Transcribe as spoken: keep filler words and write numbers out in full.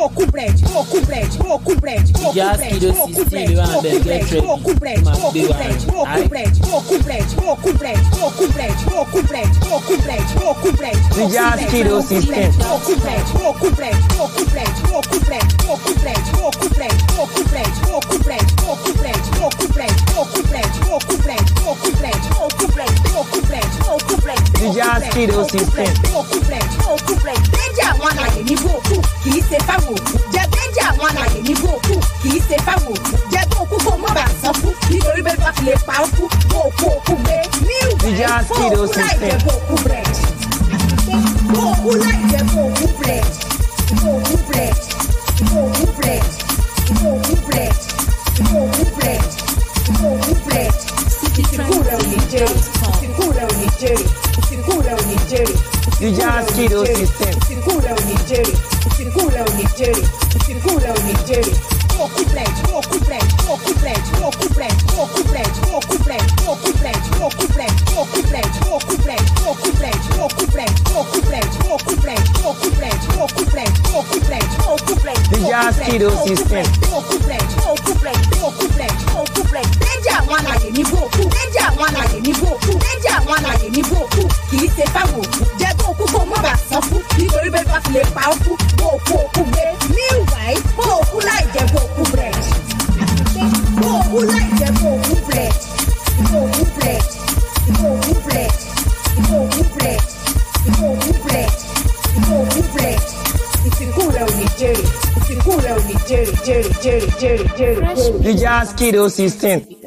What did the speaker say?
beaucoup bread, beaucoup bread, beaucoup bread, beaucoup bread, beaucoup bread, beaucoup bread, beaucoup bread, beaucoup bread, beaucoup bread, beaucoup bread, beaucoup bread, beaucoup bread, beaucoup bread, beaucoup bread, beaucoup bread. The Jazz Kiddo System. Beaucoup bread, beaucoup bread, beaucoup bread, beaucoup bread, beaucoup bread, beaucoup bread, beaucoup bread, beaucoup bread, beaucoup bread, beaucoup bread, beaucoup bread, beaucoup bread, beaucoup bread, beaucoup bread, beaucoup bread, beaucoup bread. The Jazz Kiddo System. Beaucoup bread, beaucoup bread. Déjà àwọn àlàyé ní beaucoup, kì í ṣe fáwọn òkú. Jẹ́ déjà àwọn àlàyé ní beaucoup, kì í ṣe fáwọn òkú. Jẹ́ bó kú kó mọ́ bá san fún, nítorí bẹ́ẹ̀ bá fi lè pa ó kú. Bókú òkú gbé ní ìwé bókú láì jẹ́ bókú bread. Bókú láì jẹ́ bókú bread. Bókú bread. Bókú bread. Bókú bread. Bókú bread. Bókú bread. Ìsìnkú rẹ̀ ò ní jẹ́rìí. Ìsìnkú rẹ̀ ò ní jẹ́rìí. Ìsìnkú rẹ̀ ò ní jẹ́rìí. The Jazz Kiddo System. Ìsìnkú rẹ̀ ò ní jẹ́rìí. Ìsìnkú rẹ̀ ò ní jẹ́rìí. Ìsìnkú rẹ̀ ò ní jẹ́rìí. Beaucoup bread, beaucoup bread, beaucoup bread, beaucoup bread, beaucoup bread, beaucoup bread, beaucoup bread, beaucoup bread, beaucoup bread, beaucoup bread, beaucoup bread, beaucoup bread, beaucoup bread, beaucoup bread, beaucoup bread, beaucoup bread, beaucoup bread, beaucoup bread. The Jazz Kiddo System. Beaucoup bread, beaucoup bread, beaucoup bread, beaucoup bread. Déjà àwọn àlàyé ní beaucoup. Déjà àwọn àlàyé ní beaucoup. Déjà àwọn àlàyé ní beaucoup. Kì í ṣe fáwọn òkú. Jẹ́ bó kú kó mọ́ bá san fún. Nítorí bẹ́ẹ̀ bá fi lè pa ó kú. Bó kú òkú gbé. Meanwhile, bó kú láì jẹ́ beaucoup bread. Beaucoup láì jẹ́ beaucoup bread. Beaucoup bread. Beaucoup bread. Beaucoup bread. Beaucoup bread. Beaucoup bread. Ìsìnkú rẹ̀ ò ní jẹ́rìí. Ìsìnkú rẹ̀ ò ní jẹ́rìí. Jẹ́rìí, jẹ́rìí, jẹ́rìí, jẹ́rìí, jẹ́rìí. The Jazz Kiddo System.